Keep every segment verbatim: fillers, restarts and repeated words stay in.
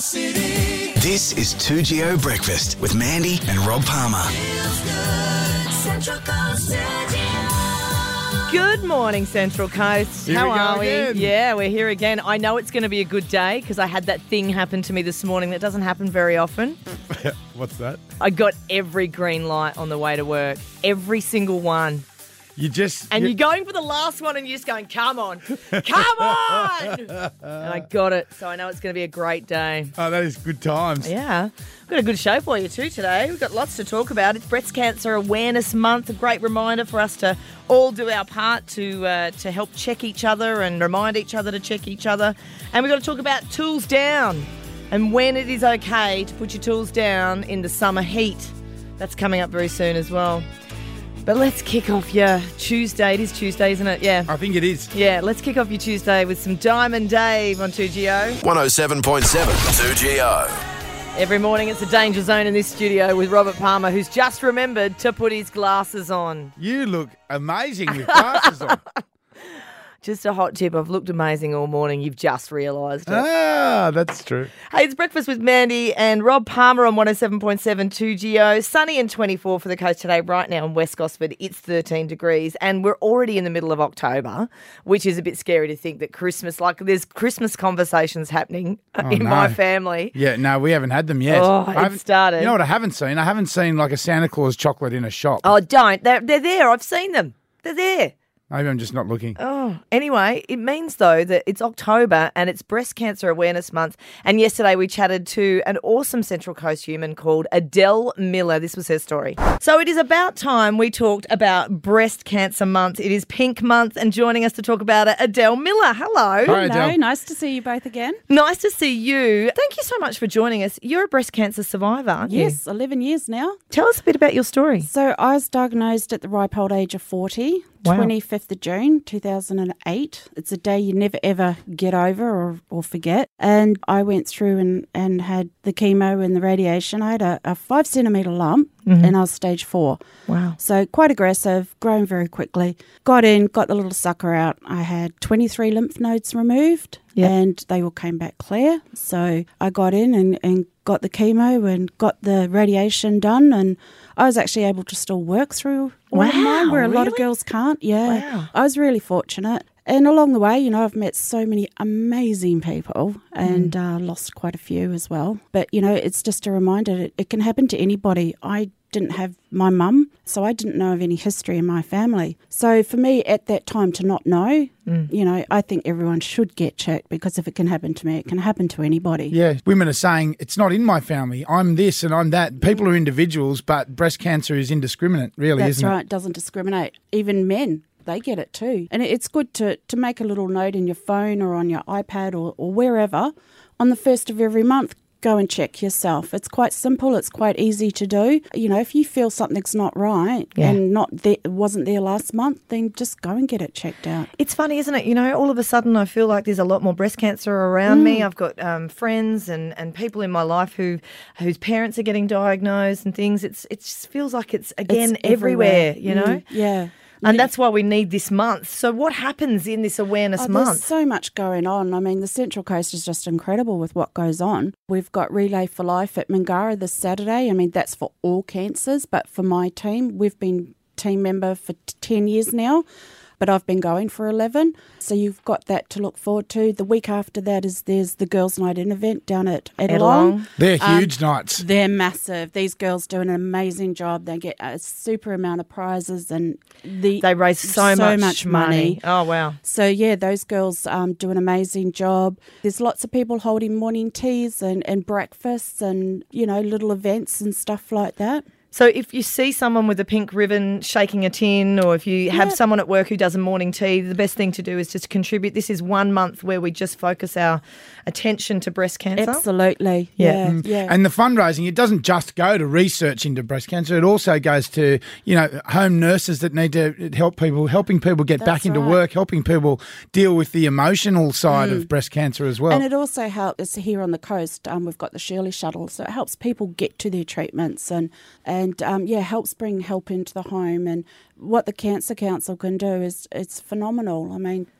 City. This is two G O Breakfast with Mandy and Rob Palmer. Feels good. Central Coast Studio. Good morning, Central Coast. Here How we go are we? again. Yeah, we're here again. I know it's going to be a good day because I had that thing happen to me this morning that doesn't happen very often. What's that? I got every green light on the way to work. Every single one. You just... And you- you're going for the last one and you're just going, come on, come on! And I got it. So I know it's going to be a great day. Oh, that is good times. Yeah. We've got a good show for you too today. We've got lots to talk about. It's Breast Cancer Awareness Month, a great reminder for us to all do our part to uh, to help check each other and remind each other to check each other. And we've got to talk about tools down and when it is okay to put your tools down in the summer heat. That's coming up very soon as well. But let's kick off your Tuesday. It is Tuesday, isn't it? Yeah. I think it is. Yeah, let's kick off your Tuesday with some Diamond Dave on two G O. one oh seven point seven two G O. Every morning it's a danger zone in this studio with Robert Palmer, who's just remembered to put his glasses on. You look amazing with glasses on. Just a hot tip. I've looked amazing all morning. You've just realised it. Ah, that's true. Hey, it's Breakfast with Mandy and Rob Palmer on one oh seven point seven two G O. Sunny and twenty-four for the coast today. Right now in West Gosford, it's thirteen degrees. And we're already in the middle of October, which is a bit scary to think that Christmas, like there's Christmas conversations happening Oh, in no. my family. Yeah, no, we haven't had them yet. Oh, I it haven't- started. You know what I haven't seen? I haven't seen like a Santa Claus chocolate in a shop. Oh, don't. They're, they're there. I've seen them. They're there. Maybe I'm just not looking. Oh, anyway, it means, though, that it's October and it's Breast Cancer Awareness Month. And yesterday we chatted to an awesome Central Coast human called Adele Miller. This was her story. So it is about time we talked about Breast Cancer Month. It is Pink Month, and joining us to talk about it, Adele Miller. Hello. Hi, Hello, Adele. nice to see you both again. Nice to see you. Thank you so much for joining us. You're a breast cancer survivor, aren't Yes, you? eleven years now. Tell us a bit about your story. So I was diagnosed at the ripe old age of forty, Wow. twenty-fifth of June, two thousand eight. It's a day you never ever get over or, or forget. And I went through and, and had the chemo and the radiation. I had a, a five centimetre lump and I was stage four. Wow. So quite aggressive, growing very quickly. Got in, got the little sucker out. I had twenty-three lymph nodes removed Yep. and they all came back clear. So I got in and, and got the chemo and got the radiation done, and I was actually able to still work through all of mine, Wow, where a lot of really? girls can't. Yeah. Wow. I was really fortunate. And along the way, you know, I've met so many amazing people and uh, lost quite a few as well. But, you know, it's just a reminder that it can happen to anybody. I didn't have my mum, so I didn't know of any history in my family. So for me at that time to not know, you know, I think everyone should get checked, because if it can happen to me, it can happen to anybody. Yeah, women are saying, it's not in my family. I'm this and I'm that. People are individuals, but breast cancer is indiscriminate, really, That's isn't right, doesn't discriminate. Even men, they get it too. And it's good to, to make a little note in your phone or on your iPad or, or wherever on the first of every month. Go and check yourself. It's quite simple. It's quite easy to do. You know, if you feel something's not right Yeah. and not there, wasn't there last month, then just go and get it checked out. It's funny, isn't it? You know, all of a sudden I feel like there's a lot more breast cancer around Mm. me. I've got um, friends and, and people in my life who whose parents are getting diagnosed and things. It's It just feels like it's, again, It's everywhere, you know? Mm, yeah. And that's why we need this month. So what happens in this awareness Oh, month? there's so much going on. I mean, the Central Coast is just incredible with what goes on. We've got Relay for Life at Mingara this Saturday. I mean, that's for all cancers, but for my team, we've been team member for t- ten years now, but I've been going for eleven. So you've got that to look forward to. The week after that is there's the Girls' Night In event down at Edelong. Edelong. They're Um, huge nights. They're massive. These girls do an amazing job. They get a super amount of prizes, and the They raise so, so much, much money. money. Oh, wow. So, yeah, those girls um, do an amazing job. There's lots of people holding morning teas and, and breakfasts and, you know, little events and stuff like that. So if you see someone with a pink ribbon shaking a tin, or if you have Yeah. someone at work who does a morning tea, the best thing to do is just contribute. This is one month where we just focus our attention to breast cancer. Absolutely. Yeah. Yeah. Yeah. And the fundraising, it doesn't just go to research into breast cancer. It also goes to, you know, home nurses that need to help people, helping people get That's back into right. work, helping people deal with the emotional side of breast cancer as well. And it also helps here on the coast. Um, we've got the Shirley Shuttle, so it helps people get to their treatments and and um, yeah, helps bring help into the home. And what the Cancer Council can do is it's phenomenal. I mean,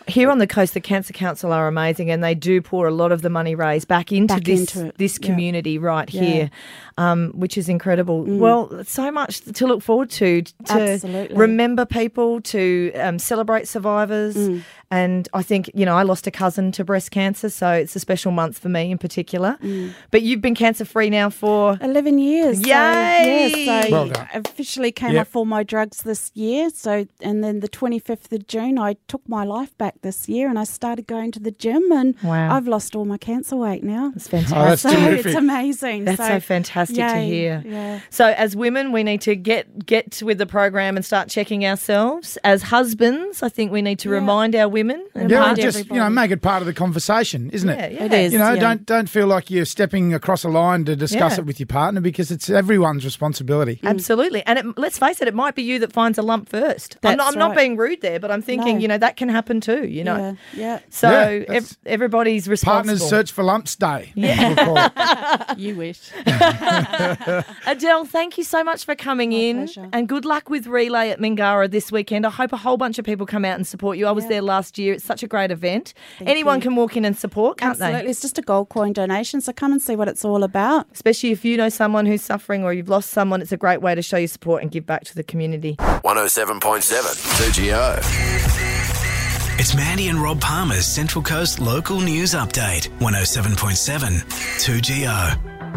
Here on the coast, the Cancer Council are amazing, and they do pour a lot of the money raised back into Back this into it. this Yeah. community right Yeah. here, um, which is incredible. Well, so much to look forward to. To Absolutely. remember people, to um, celebrate survivors, Mm. and I think you know I lost a cousin to breast cancer, so it's a special month for me in particular. Mm. But you've been cancer free now for. eleven years. So, Yay! yeah, so Well done. I officially came Yep. off all my drugs this year. So, and then the twenty-fifth of June, I took my life back this year and I started going to the gym, and Wow. I've lost all my cancer weight now. It's fantastic. Oh, that's So terrific. it's amazing. That's so fantastic to yay, hear. Yeah. So as women, we need to get get with the program and start checking ourselves. As husbands, I think we need to Yeah. remind our women. And Yeah, Remind and just you know, everybody. make it part of the conversation, isn't Yeah, it? yeah. It is. You know, yeah. don't don't feel like you're stepping across a line to discuss Yeah. it with your partner, because it's everyone's responsibility. Absolutely. And it, let's face it, it might be you that finds a lump first. I'm, not, That's I'm not right. being rude there, but I'm thinking, No. you know, that can happen too, you know. Yeah. Yeah. So Yeah, that's- ev- everybody's responsible. Partners Search for Lumps Day. Yeah. We'll call it. You wish. Adele, thank you so much for coming in, pleasure. and good luck with Relay at Mingara this weekend. I hope a whole bunch of people come out and support you. I was Yeah. there last year. It's such a great event. Anyone you. can walk in and support, can't Absolutely. they? It's just a gold coin donation. So come and see what it's all about. Especially if you know someone who's suffering or you've lost someone, it's a great way to show your support and give back to the community. one oh seven point seven two G O. It's Mandy and Rob Palmer's Central Coast Local News Update. one oh seven point seven two G O.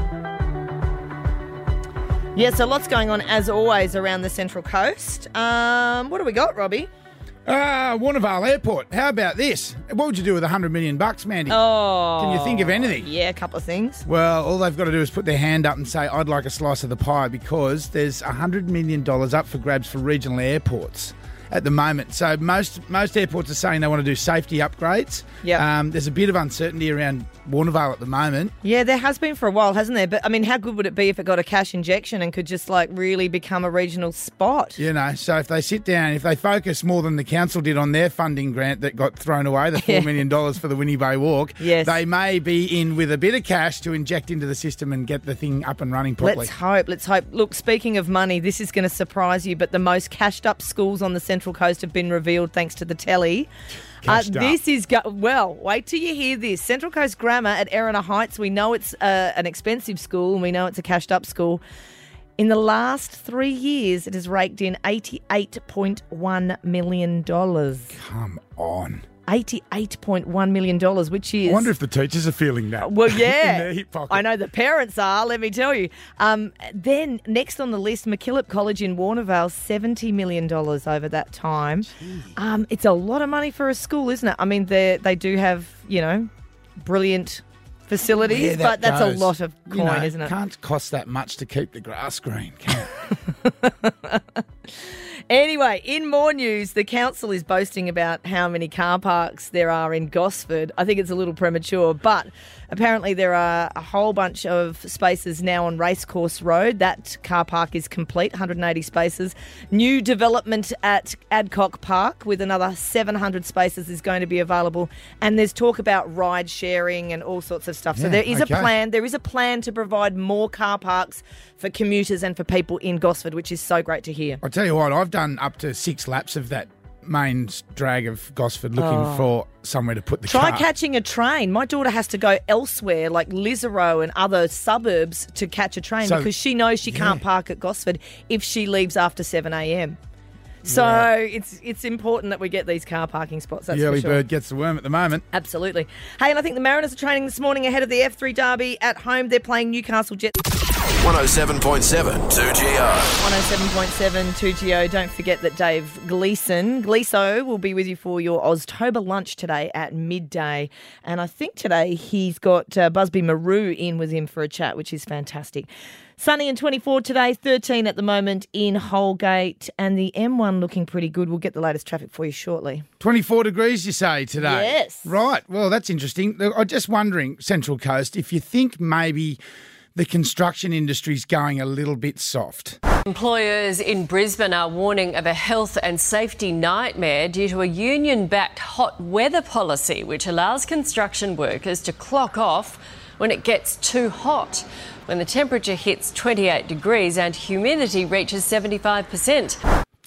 Yeah, so lots going on as always around the Central Coast. Um, what do we got, Robbie? Ah, Warnervale Airport. How about this? What would you do with a hundred million bucks, Mandy? Oh, Can you think of anything? Yeah, a couple of things. Well, all they've got to do is put their hand up and say, I'd like a slice of the pie, because there's one hundred million dollars up for grabs for regional airports at the moment. So most most airports are saying they want to do safety upgrades. Yep. Um, there's a bit of uncertainty around Warnervale at the moment. Yeah, there has been for a while, hasn't there? But I mean, how good would it be if it got a cash injection and could just like really become a regional spot? You know, so if they sit down, if they focus more than the council did on their funding grant that got thrown away, the four million dollars for the Winnie Bay Walk, Yes. they may be in with a bit of cash to inject into the system and get the thing up and running properly. Let's hope. Let's hope. Look, speaking of money, this is going to surprise you, but the most cashed up schools on the Central Coast have been revealed thanks to the telly. Uh, Cashed up. this is, go- well, wait till you hear this. Central Coast Grammar at Erina Heights, we know it's uh, an expensive school and we know it's a cashed up school. In the last three years, it has raked in eighty-eight point one million dollars. Come on. eighty-eight point one million dollars, which is... I wonder if the teachers are feeling that. Well, in yeah. their hip pocket. I know the parents are, let me tell you. Um, then, next on the list, MacKillop College in Warnervale, seventy million dollars over that time. Um, it's a lot of money for a school, isn't it? I mean, they they do have, you know, brilliant facilities, Where that but that's goes, a lot of coin, you know, isn't it? Can't cost that much to keep the grass green, can it? Anyway, in more news, the council is boasting about how many car parks there are in Gosford. I think it's a little premature, but apparently there are a whole bunch of spaces now on Racecourse Road. That car park is complete, one hundred eighty spaces. New development at Adcock Park with another seven hundred spaces is going to be available. And there's talk about ride sharing and all sorts of stuff. So Yeah, there is okay. a plan. There is a plan to provide more car parks for commuters and for people in Gosford, which is so great to hear. I tell you what, I've done up to six laps of that main drag of Gosford looking for somewhere to put the Oh. Try car. catching a train. My daughter has to go elsewhere, like Lisero and other suburbs, to catch a train So- because she knows she can't yeah. park at Gosford if she leaves after seven a.m. So Yeah. it's it's important that we get these car parking spots. That's The early for sure. bird gets the worm at the moment. Absolutely. Hey, and I think the Mariners are training this morning ahead of the F three Derby at home. They're playing Newcastle Jets. one oh seven point seven two G O. one oh seven point seven two G O. Don't forget that Dave Gleeson, Gleeso, will be with you for your Oztober lunch today at midday. And I think today he's got uh, Busby Maru in with him for a chat, which is fantastic. Sunny and twenty-four today, thirteen at the moment in Holgate, and the M one looking pretty good. We'll get the latest traffic for you shortly. twenty-four degrees, you say, today? Yes. Right. Well, that's interesting. Look, I'm just wondering, Central Coast, if you think maybe the construction industry's going a little bit soft. Employers in Brisbane are warning of a health and safety nightmare due to a union-backed hot weather policy which allows construction workers to clock off when it gets too hot, when the temperature hits twenty-eight degrees and humidity reaches seventy-five percent.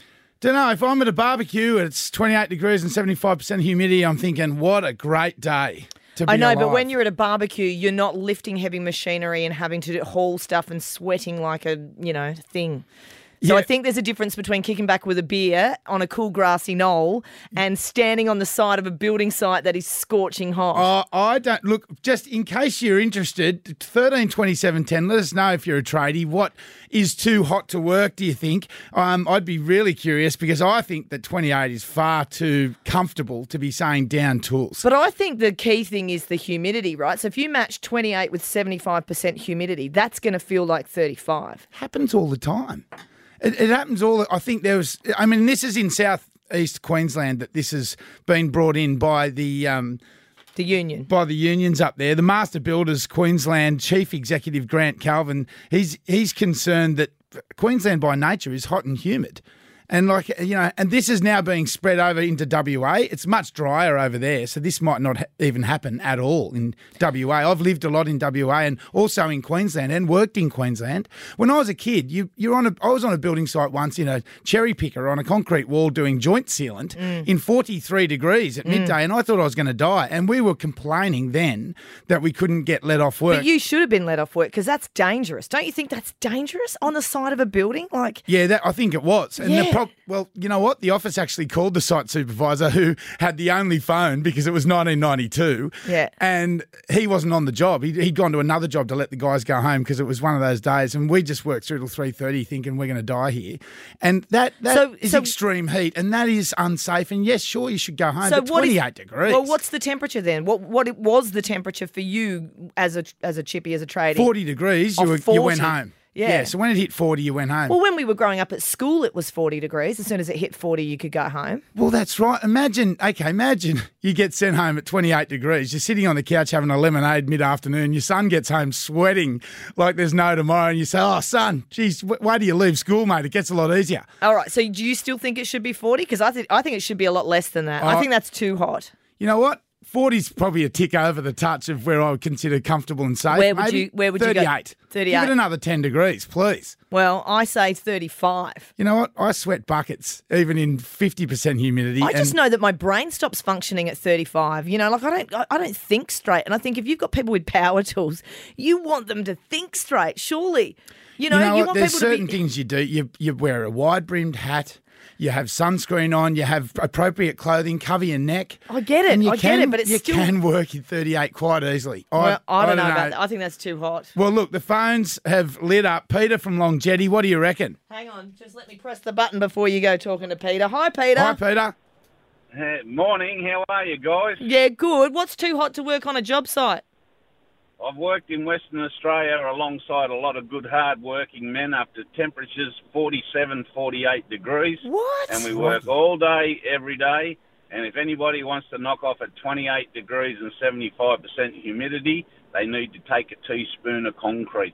Don't know. If I'm at a barbecue and it's twenty-eight degrees and seventy-five percent humidity, I'm thinking, what a great day to be I know, alive. but when you're at a barbecue, you're not lifting heavy machinery and having to haul stuff and sweating like a, you know, thing. So Yeah. I think there's a difference between kicking back with a beer on a cool grassy knoll and standing on the side of a building site that is scorching hot. Oh, I don't look. Just in case you're interested, thirteen twenty-seven ten. Let us know if you're a tradie. What is too hot to work? Do you think? Um, I'd be really curious because I think that twenty-eight is far too comfortable to be saying down tools. But I think the key thing is the humidity, right? So if you match twenty-eight with seventy-five percent humidity, that's going to feel like thirty-five. Happens all the time. It, it happens all. I think there was. I mean, this is in South East Queensland that this has been brought in by the. Um, The union. by the unions up there. The Master Builders Queensland Chief Executive Grant Calvin, he's he's concerned that Queensland by nature is hot and humid. And like, you know, and this is now being spread over into W A. It's much drier over there, so this might not ha- even happen at all in W A. I've lived a lot in W A and also in Queensland and worked in Queensland. When I was a kid, you you're on a I was on a building site once in a cherry picker on a concrete wall doing joint sealant Mm. in forty-three degrees at midday, and I thought I was going to die. And we were complaining then that we couldn't get let off work. But you should have been let off work because that's dangerous. Don't you think that's dangerous on the side of a building? Like, Yeah, that I think it was. And the Yeah. prob- well, you know what? The office actually called the site supervisor who had the only phone because it was nineteen ninety-two. Yeah. And he wasn't on the job. He'd, he'd gone to another job to let the guys go home because it was one of those days. And we just worked through till three thirty thinking we're going to die here. And that, that So- is so- extreme heat. And that is unsafe. And yes, sure, you should go home. so but what is- twenty-eight degrees. Well, what's the temperature then? What what it was the temperature for you as a as a chippy, as a tradie? forty degrees, you, Oh, were, you went forty. home. Yeah. So when it hit forty, you went home. Well, when we were growing up at school, it was forty degrees. As soon as it hit forty, you could go home. Well, that's right. Imagine, okay, imagine you get sent home at twenty-eight degrees. You're sitting on the couch having a lemonade mid-afternoon. Your son gets home sweating like there's no tomorrow. And you say, oh, son, geez, wh- wait till you leave school, mate. It gets a lot easier. All right. So do you still think it should be forty? Because I think I think it should be a lot less than that. I Oh. think that's too hot. You know what? forty's probably a tick over the touch of where I would consider comfortable and safe. Where would Maybe you- where would you go? thirty-eight. thirty-eight. Give it another ten degrees, please. Well, I say thirty-five. You know what? I sweat buckets, even in fifty percent humidity. I just and- know that my brain stops functioning at thirty-five. You know, like I don't, I- I don't think straight. And I think if you've got people with power tools, you want them to think straight. Surely, you know, you know what? want There's people certain to be. things you do. You you wear a wide-brimmed hat. You have sunscreen on. You have appropriate clothing. Cover your neck. I get it, And you I can, get it, but it's you still- can work in thirty-eight quite easily. Well, I don't know about that. I think that's too hot. Well, look, the phones have lit up. Peter from Long Jetty, what do you reckon? Hang on, just let me press the button before you go talking to Peter. Hi, Peter. Hi, Peter. Hey, morning, how are you guys? Yeah, good. What's too hot to work on a job site? I've worked in Western Australia alongside a lot of good hard-working men up to temperatures forty-seven, forty-eight degrees. What? And we work all day, every day. And if anybody wants to knock off at twenty-eight degrees and seventy-five percent humidity, they need to take a teaspoon of concrete.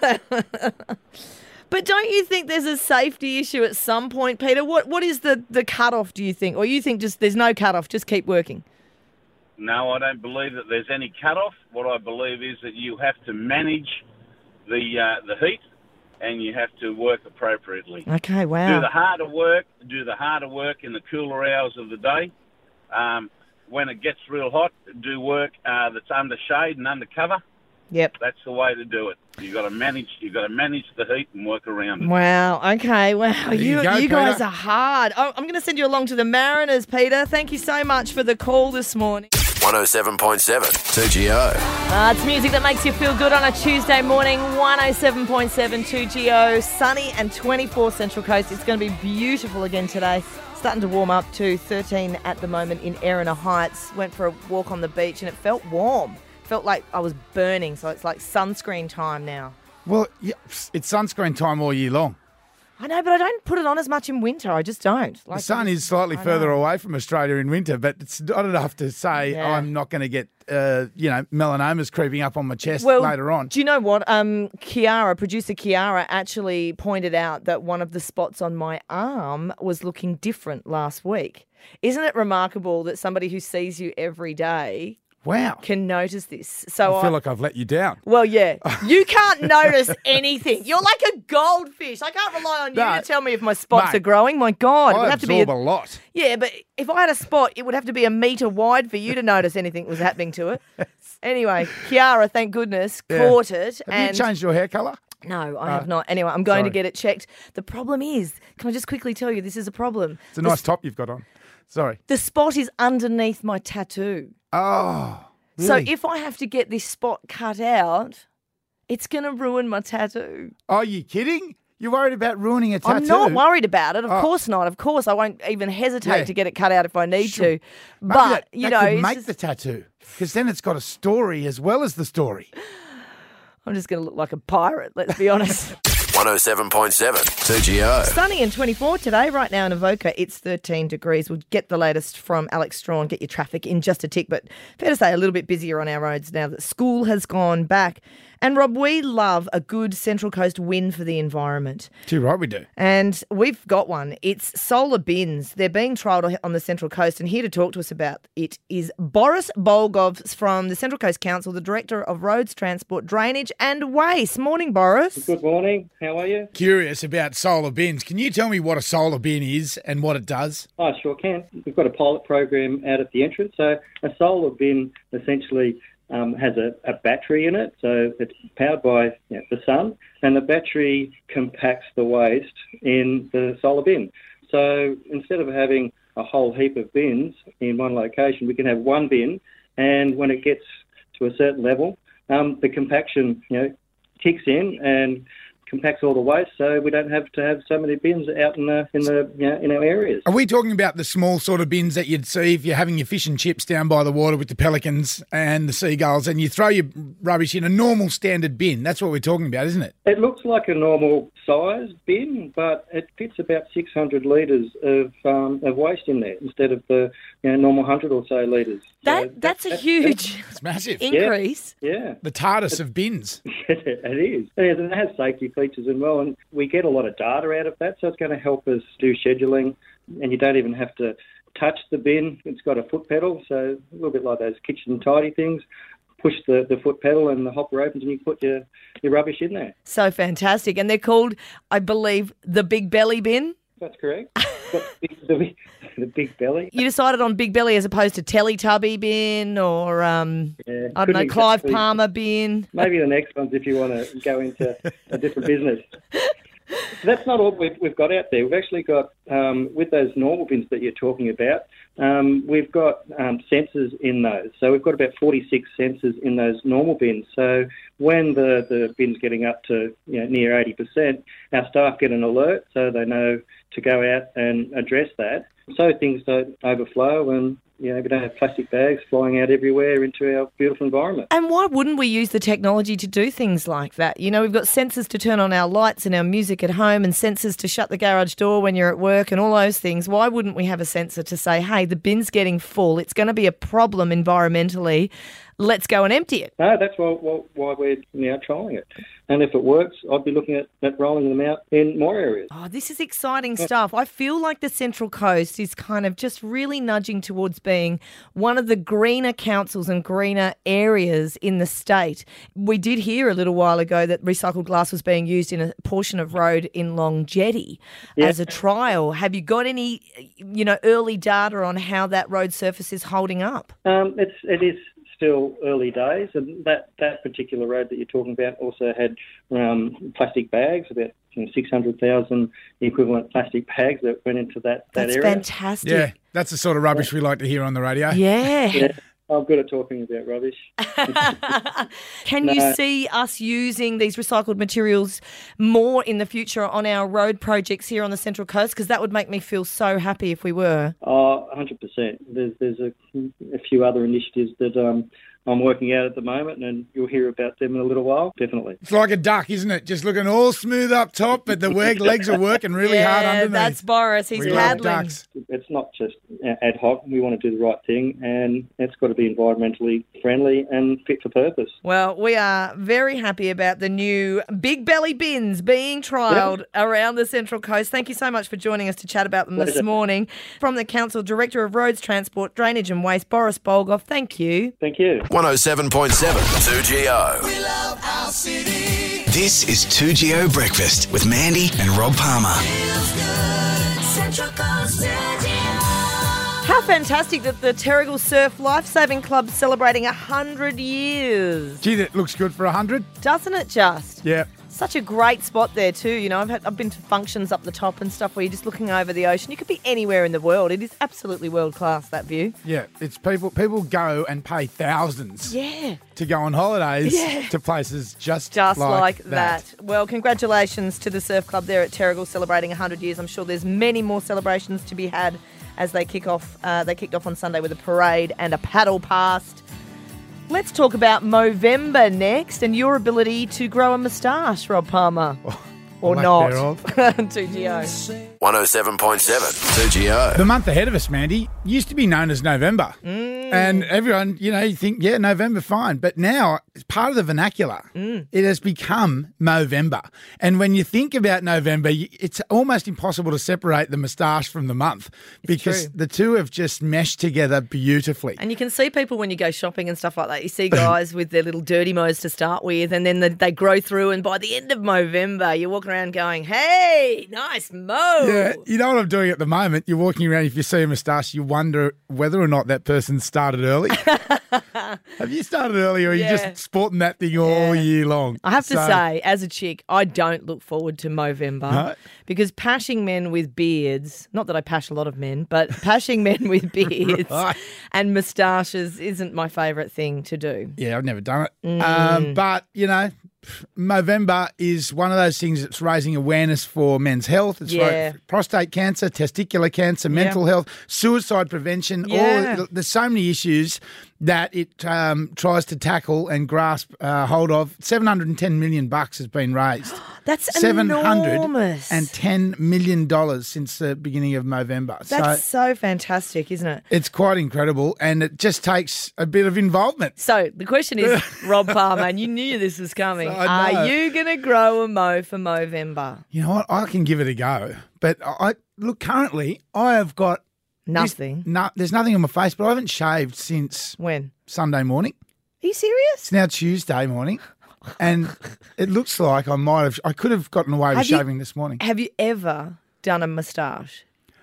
But don't you think there's a safety issue at some point, Peter? What What is the, the cut-off, do you think? Or you think just there's no cut-off, just keep working? No, I don't believe that there's any cut-off. What I believe is that you have to manage the uh, the heat and you have to work appropriately. Okay, Do wow. the harder work, do the harder work in the cooler hours of the day. Um, when it gets real hot, do work uh, that's under shade and under cover. Yep. That's the way to do it. You've got to manage. You've got to manage the heat and work around it. Wow. Okay. Wow. you You go, you guys Peter. are hard. Oh, I'm going to send you along to the Mariners, Peter. Thank you so much for the call this morning. one oh seven point seven two G O. Uh, it's music that makes you feel good on a Tuesday morning. one oh seven point seven two G O. Sunny and twenty-four Central Coast. It's going to be beautiful again today. Starting to warm up to thirteen at the moment in Erina Heights. Went for a walk on the beach and it felt warm. Felt like I was burning, so it's like sunscreen time now. Well, yeah, it's sunscreen time all year long. I know, but I don't put it on as much in winter. I just don't. Like, The sun I is just- slightly I further know. away from Australia in winter, but it's not enough to say Yeah. I'm not going to get, uh, you know, melanomas creeping up on my chest Well, later on. do you know what? Um, Kiara, producer Kiara, actually pointed out that one of the spots on my arm was looking different last week. Isn't it remarkable that somebody who sees you every day Wow. can notice this. So I feel like I've let you down. Well, yeah. You can't notice anything. You're like a goldfish. I can't rely on you No. to tell me if my spots Mate, are growing. My God. it I would have to be absorb a lot. Yeah, but if I had a spot, it would have to be a metre wide for you to notice anything was happening to it. Anyway, Kiara, thank goodness, Yeah. caught it. Have and you changed your hair colour? No, I have not. Anyway, I'm going sorry. to get it checked. The problem is, can I just quickly tell you, this is a problem. It's a nice top you've got on. Sorry. The spot is underneath my tattoo. Oh, So really? if I have to get this spot cut out, it's going to ruin my tattoo. Oh, you kidding? You're worried about ruining a tattoo? I'm not worried about it. Of Oh. course not. Of course, I won't even hesitate Yeah. to get it cut out if I need Sure. to. Maybe But, that, you that know, could it's make just- the tattoo because then it's got a story as well as the story. I'm just going to look like a pirate, let's be honest. one oh seven point seven two G O. Sunny and twenty-four today. Right now in Avoca, it's thirteen degrees. We'll get the latest from Alex Strawn, get your traffic in just a tick. But fair to say, a little bit busier on our roads now that school has gone back. And Rob, we love a good Central Coast win for the environment. Too right we do. And we've got one. It's solar bins. They're being trialled on the Central Coast. And here to talk to us about it is Boris Bolgov from the Central Coast Council, the Director of Roads, Transport, Drainage and Waste. Morning, Boris. Good morning. How are you? Curious about solar bins. Can you tell me what a solar bin is and what it does? I sure can. We've got a pilot program out at the entrance. So a solar bin essentially um, has a, a battery in it. So it's powered by you know, the sun, and the battery compacts the waste in the solar bin. So instead of having a whole heap of bins in one location, we can have one bin, and when it gets to a certain level, um, the compaction you know kicks in and compacts all the waste, so we don't have to have so many bins out in the in the you know, in our areas. Are we talking about the small sort of bins that you'd see if you're having your fish and chips down by the water with the pelicans and the seagulls and you throw your rubbish in a normal standard bin? That's what we're talking about, isn't it? It looks like a normal size bin, but it fits about six hundred litres of um, of waste in there instead of the you know, normal one hundred or so litres. That So That's a that- huge It's massive. increase. Yeah. The TARDIS of bins. it is. It is, and it has safety features as well, and we get a lot of data out of that, so it's going to help us do scheduling, and you don't even have to touch the bin. It's got a foot pedal, so a little bit like those kitchen tidy things. Push the, the foot pedal and the hopper opens and you put your, your rubbish in there. So fantastic. And they're called, I believe, the Big Belly bin. That's correct. But the, the, the big belly. You decided on Big Belly as opposed to Teletubby bin or, um, Yeah, I don't know, couldn't Clive exactly- Palmer bin. Maybe the next ones if you want to go into a different business. That's not all we've, we've got out there. We've actually got, um, with those normal bins that you're talking about, um, we've got um, sensors in those. So we've got about forty-six sensors in those normal bins. So when the, the bin's getting up to you know, near eighty percent, our staff get an alert so they know to go out and address that so things don't overflow and you know, we don't have plastic bags flying out everywhere into our beautiful environment. And why wouldn't we use the technology to do things like that? You know, we've got sensors to turn on our lights and our music at home and sensors to shut the garage door when you're at work and all those things. Why wouldn't we have a sensor to say, hey, the bin's getting full, it's going to be a problem environmentally, let's go and empty it? No, that's why, why, why we're now trialling it. And if it works, I'd be looking at, at rolling them out in more areas. Oh, this is exciting stuff. I feel like the Central Coast is kind of just really nudging towards being one of the greener councils and greener areas in the state. We did hear a little while ago that recycled glass was being used in a portion of road in Long Jetty Yeah. as a trial. Have you got any, you know, early data on how that road surface is holding up? Um, it's, it is still early days, and that, that particular road that you're talking about also had um, plastic bags, about you know, six hundred thousand equivalent plastic bags that went into that, that That's area. fantastic. Yeah, that's the sort of rubbish we like to hear on the radio. Yeah. Yeah, I'm good at talking about rubbish. Can you No. see us using these recycled materials more in the future on our road projects here on the Central Coast? Because that would make me feel so happy if we were. Oh, one hundred percent. There's there's a, a few other initiatives that um, I'm working out at the moment, and you'll hear about them in a little while, definitely. It's like a duck, isn't it? Just looking all smooth up top, but the work, legs are working really hard Yeah, underneath. that's Boris. He's We love paddling. ducks. It's not just ad hoc. We want to do the right thing, and it's got to be environmentally friendly and fit for purpose. Well, we are very happy about the new Big Belly bins being trialled around the Central Coast. Thank you so much for joining us to chat about them this Pleasure. morning. From the Council Director of Roads, Transport, Drainage and Waste, Boris Bolgoff, thank you. Thank you. one oh seven point seven two G O. We love our city. This is two G O Breakfast with Mandy and Rob Palmer. Feels good. Central Coast Studio. How fantastic that the Terrigal Surf Lifesaving Club's celebrating one hundred years. Gee, that looks good for a hundred. Doesn't it just? Yeah. Such a great spot there too. You know, I've had, I've been to functions up the top and stuff where you're just looking over the ocean. You could be anywhere in the world. It is absolutely world class, that view. Yeah, it's people. People go and pay thousands Yeah. to go on holidays Yeah. to places just Just like, like, that. Well, congratulations to the Surf Club there at Terrigal celebrating one hundred years. I'm sure there's many more celebrations to be had as they kick off. Uh, they kicked off on Sunday with a parade and a paddle past. Let's talk about Movember next and your ability to grow a moustache, Rob Palmer. Or lack not. thereof. two G O. one oh seven point seven two G O. The month ahead of us, Mandy, used to be known as November. And everyone, you know, you think, yeah, November, fine. But now it's part of the vernacular. It has become Movember. And when you think about November, you- it's almost impossible to separate the moustache from the month because true. the two have just meshed together beautifully. And you can see people when you go shopping and stuff like that. You see guys with their little dirty mows to start with, and then they, they grow through. And by the end of November, you're walking around going, "Hey, nice mow!" Yeah, you know what I'm doing at the moment? You're walking around, if you see a moustache, you wonder whether or not that person started early. Have you started early or are Yeah. you just sporting that thing all Yeah. year long? I have to So- say, as a chick, I don't look forward to Movember No? because pashing men with beards, not that I pash a lot of men, but pashing men with beards Right. and moustaches isn't my favourite thing to do. Yeah, I've never done it. Mm. Um, but, you know, Movember is one of those things that's raising awareness for men's health. It's Yeah. like prostate cancer, testicular cancer, mental health, suicide prevention. Yeah. All there's so many issues that it um, tries to tackle and grasp uh, hold of. seven hundred ten million bucks has been raised. That's seven enormous. hundred ten million dollars since the beginning of Movember. That's so so fantastic, isn't it? it's quite incredible, and it just takes a bit of involvement. So the question is, Rob Palmer, and you knew this was coming. I know. Are you going to grow a mo for Movember? You know what? I can give it a go, but I look currently. I have got Nothing. No, there's nothing on my face, but I haven't shaved since When? Sunday morning. Are you serious? It's now Tuesday morning, and it looks like I might have. I could have gotten away with Have you- shaving this morning. Have you ever done a moustache?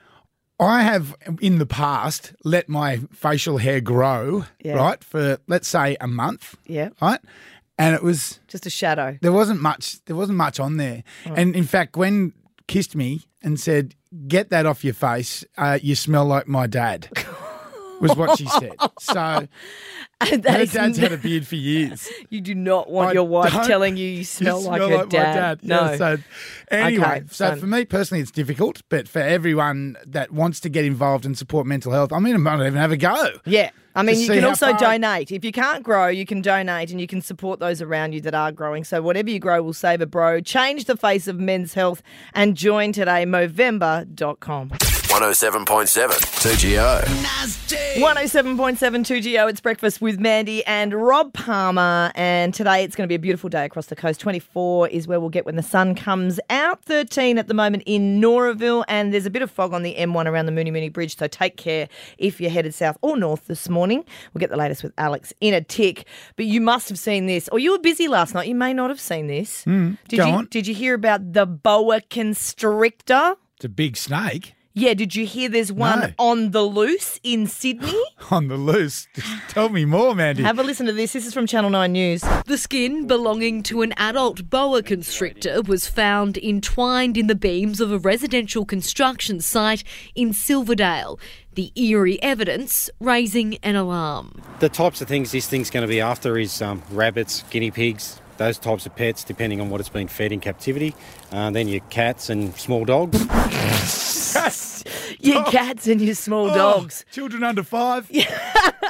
I have in the past let my facial hair grow, Yeah. right, for let's say a month, Yeah. right, and it was Just a shadow. there wasn't much. There wasn't much on there, and in fact, Gwen kissed me and said, "Get that off your face. Uh, you smell like my dad." Was what she said. So And her that is dad's n- had a beard for years. You do not want I your wife don't- telling you you smell You like smell her like dad. my dad. No. Yeah, so anyway, Okay, so so- for me personally, it's difficult, but for everyone that wants to get involved and support mental health, I mean, I might even have a go. Yeah. I mean, To you see can how also far- donate. If you can't grow, you can donate and you can support those around you that are growing. So whatever you grow will save a bro. Change the face of men's health and join today, Movember dot com. one oh seven point seven two G O. one oh seven point seven two G O, it's Breakfast with Mandy and Rob Palmer. And today it's going to be a beautiful day across the coast. twenty-four is where we'll get when the sun comes out. thirteen at the moment in Noraville. And there's a bit of fog on the M one around the Mooney Mooney Bridge. So take care if you're headed south or north this morning. We'll get the latest with Alex in a tick. But you must have seen this. Or you were busy last night. You may not have seen this. did Hmm, go you, on. Did you hear about the boa constrictor? It's a big snake Yeah, did you hear there's one No. on the loose in Sydney? on the loose. Tell me more, Mandy. Have a listen to this. This is from Channel nine News. The skin belonging to an adult boa constrictor was found entwined in the beams of a residential construction site in Silverdale. The eerie evidence raising an alarm. The types of things this thing's going to be after is um, rabbits, guinea pigs, those types of pets, depending on what it's been fed in captivity. Uh, then your cats and small dogs. Your cats and your small Oh, dogs. children under five.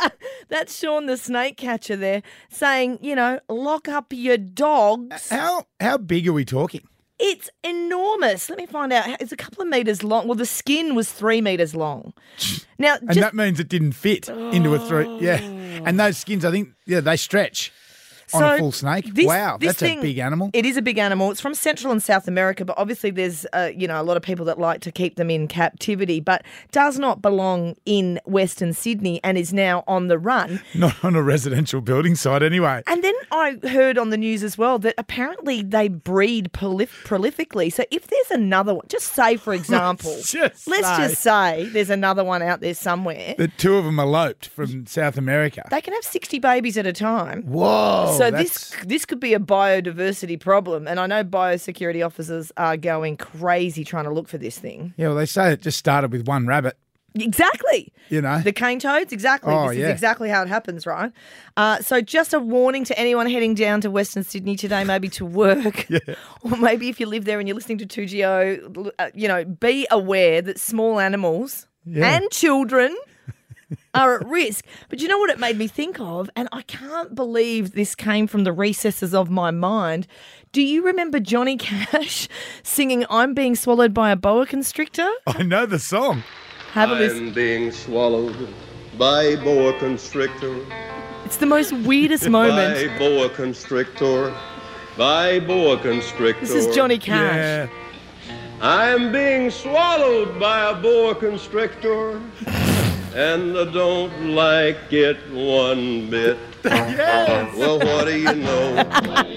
That's Sean the snake catcher there saying, you know, lock up your dogs. How how big are we talking? It's enormous. Let me find out. It's a couple of metres long. Well, the skin was three metres long. Now, And just, that means it didn't fit into a three. Yeah. And those skins, I think, yeah, they stretch on So a full snake. this- wow, this that's thing- a big animal. It is a big animal. It's from Central and South America, but obviously there's, uh, you know, a lot of people that like to keep them in captivity, but does not belong in Western Sydney and is now on the run. Not on a residential building site anyway. And then I heard on the news as well that apparently they breed prolif- prolifically. So if there's another one, just say, for example, Just let's say. just say there's another one out there somewhere, The two of them eloped from South America. they can have sixty babies at a time. Whoa. So that's- this this could be a biodiversity problem, and I know biosecurity officers are going crazy trying to look for this thing. Yeah, well, they say it just started with one rabbit, Exactly. you know. The cane toads, exactly. Oh, this yeah. is exactly how it happens, right? Uh, so just a warning to anyone heading down to Western Sydney today, maybe to work, or maybe if you live there and you're listening to two G O, uh, you know, be aware that small animals Yeah. and children are at risk. But you know what it made me think of? And I can't believe this came from the recesses of my mind. Do you remember Johnny Cash singing I'm Being Swallowed by a Boa Constrictor? I know the song. Have a listen. I'm being swallowed by a boa constrictor. It's the most weirdest moment. By boa constrictor. By boa constrictor. This is Johnny Cash. Yeah. I'm being swallowed by a boa constrictor. And I don't like it one bit. Well, what do you know?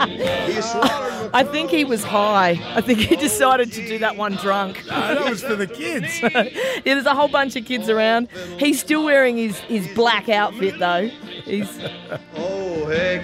He swallowed me. I think he was high. I think he decided to do that one drunk. No, that was for the kids. Yeah, there's a whole bunch of kids around. He's still wearing his, his black outfit though. He's Oh, heck.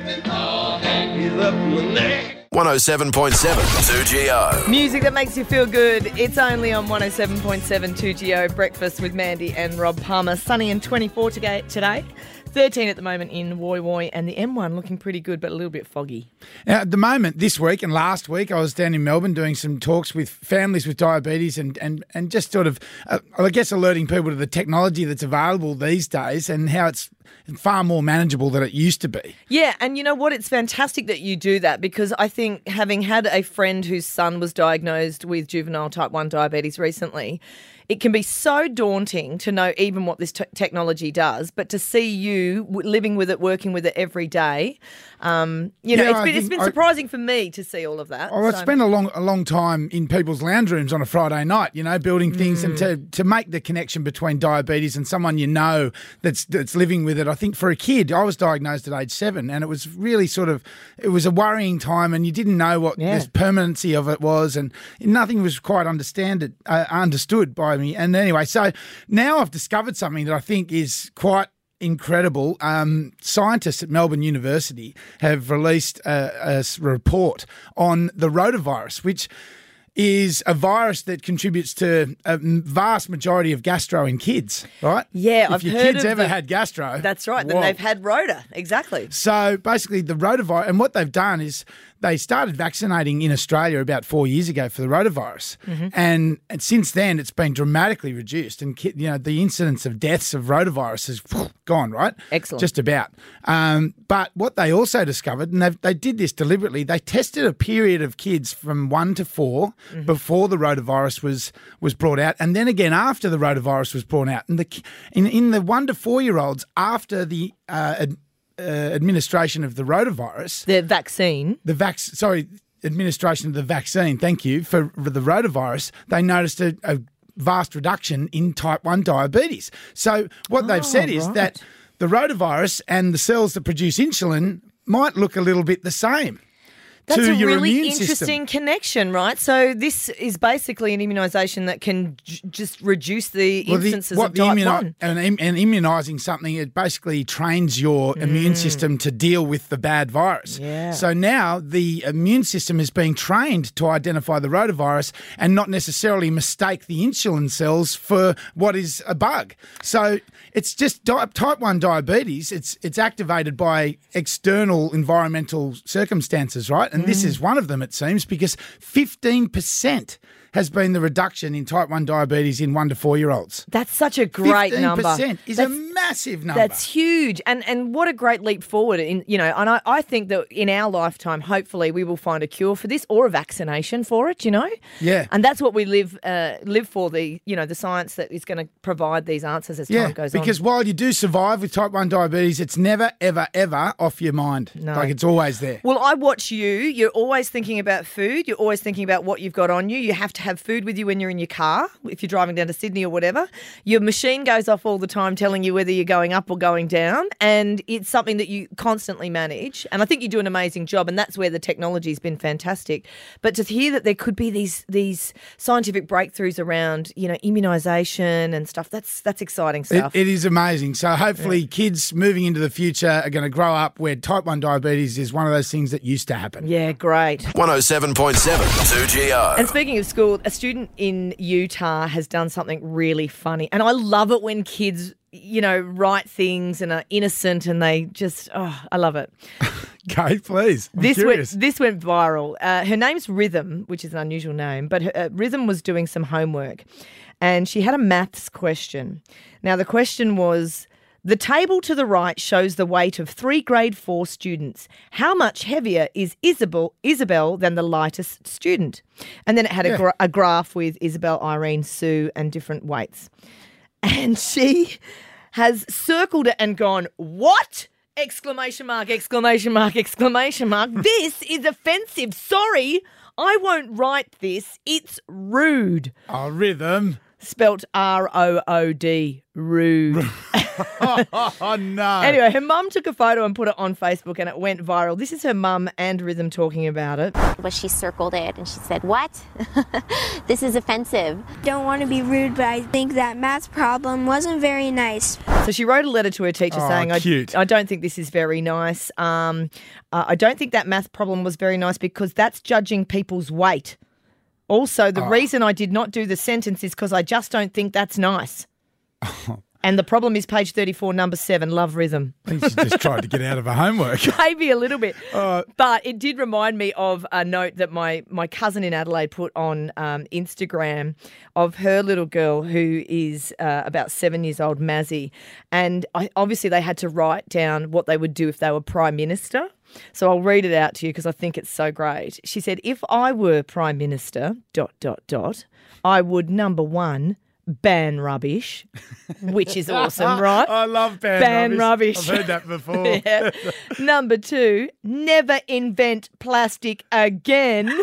He's up in the neck. one oh seven point seven two G O. music that makes you feel good. It's only on one oh seven point seven two G O. Breakfast with Mandy and Rob Palmer. Sunny and twenty-four today. today. thirteen at the moment in Woy Woy, and the M one looking pretty good but a little bit foggy. Now, at the moment, this week and last week, I was down in Melbourne doing some talks with families with diabetes and, and, and just sort of, uh, I guess, alerting people to the technology that's available these days and how it's far more manageable than it used to be. Yeah, and you know what? It's fantastic that you do that because I think having had a friend whose son was diagnosed with juvenile type one diabetes recently, it can be so daunting to know even what this t- technology does, but to see you w- living with it, working with it every day, um, you know, Yeah, it's I been, it's think been I- surprising for me to see all of that. Oh, I So- spent a long, a long time in people's lounge rooms on a Friday night, you know, building things and to, to make the connection between diabetes and someone you know that's that's living with it. I think for a kid, I was diagnosed at age seven, and it was really sort of, it was a worrying time, and you didn't know what Yeah. this permanency of it was, and nothing was quite understand uh, understood by me. And anyway, so now I've discovered something that I think is quite incredible. Um, scientists at Melbourne University have released a, a s- report on the rotavirus, which is a virus that contributes to a m- vast majority of gastro in kids, right? Yeah, if I've your heard kids of ever the- had gastro, That's right. Then whoa. they've had rota. Exactly. So basically, the rotavirus, and what they've done is they started vaccinating in Australia about four years ago for the rotavirus, Mm-hmm. and, and since then it's been dramatically reduced, and ki- you know the incidence of deaths of rotavirus has gone right, Excellent. just about. Um, but what they also discovered, and they they did this deliberately, they tested a period of kids from one to four Mm-hmm. before the rotavirus was was brought out, and then again after the rotavirus was brought out, and the ki- in in the one to four year olds after the uh, ad, uh, administration of the rotavirus. The vaccine. The vac- sorry, administration of the vaccine, thank you, for the rotavirus, they noticed a, a vast reduction in type one diabetes. So what they've said is right. that the rotavirus and the cells that produce insulin might look a little bit the same. That's to a your really immune interesting system. connection, right? So this is basically an immunisation that can j- just reduce the Well, the- instances what of the type immuni- one. and, im- and immunising something, it basically trains your immune system to deal with the bad virus. Mm. Yeah. So now the immune system is being trained to identify the rotavirus and not necessarily mistake the insulin cells for what is a bug. So it's just di- type one diabetes. It's it's activated by external environmental circumstances, right? And Mm. this is one of them, it seems, because fifteen percent has been the reduction in type one diabetes in one to four-year-olds. That's such a great number. fifteen percent is that's, a massive number. That's huge. And and what a great leap forward. In you know, and I, I think that in our lifetime, hopefully we will find a cure for this or a vaccination for it, you know? Yeah. And that's what we live uh, live for, the you know, the science that is going to provide these answers as yeah, time goes on. because while you do survive with type one diabetes, it's never, ever, ever off your mind. No. Like it's always there. Well, I watch you. You're always thinking about food. You're always thinking about what you've got on you. You have to have food with you when you're in your car, if you're driving down to Sydney or whatever. Your machine goes off all the time telling you whether you're going up or going down, and it's something that you constantly manage. And I think you do an amazing job, and that's where the technology's been fantastic. But to hear that there could be these these scientific breakthroughs around, you know, immunisation and stuff, that's that's exciting stuff. It, it is amazing. So hopefully yeah. kids moving into the future are going to grow up where type one diabetes is one of those things that used to happen. Yeah, great. one oh seven point seven two G O. And speaking of school, a student in Utah has done something really funny. And I love it when kids, you know, write things and are innocent and they just, oh, I love it. Okay, please. I'm this curious. went this went viral. Uh, her name's Rhythm, which is an unusual name, but her, uh, Rhythm was doing some homework and she had a maths question. Now, the question was, the table to the right shows the weight of three grade four students. How much heavier is Isabel, Isabel than the lightest student? And then it had Yeah. a, gra- a graph with Isabel, Irene, Sue and different weights. And she has circled it and gone, what? Exclamation mark, exclamation mark, exclamation mark. This is offensive. Sorry, I won't write this. It's rude. Oh, Rhythm. Spelt R O O D, rude. Oh, no. Anyway, her mum took a photo and put it on Facebook and it went viral. This is her mum and Rhythm talking about it. Well, she circled it and she said, what? This is offensive. Don't want to be rude, but I think that math problem wasn't very nice. So she wrote a letter to her teacher Oh, saying, I, cute. I don't think this is very nice. Um, uh, I don't think that math problem was very nice because that's judging people's weight. Also, the Oh. reason I did not do the sentence is because I just don't think that's nice. And the problem is page thirty-four, number seven, love Rhythm. I think she just tried to get out of her homework. Maybe a little bit. Uh, but it did remind me of a note that my, my cousin in Adelaide put on um, Instagram of her little girl who is uh, about seven years old, Mazzy. And I, obviously they had to write down what they would do if they were Prime Minister. So I'll read it out to you because I think it's so great. She said, if I were Prime Minister, dot, dot, dot, I would, number one, ban rubbish, which is awesome, right? I love ban, Ban rubbish. rubbish. I've heard that before. Yeah. Number two, never invent plastic again.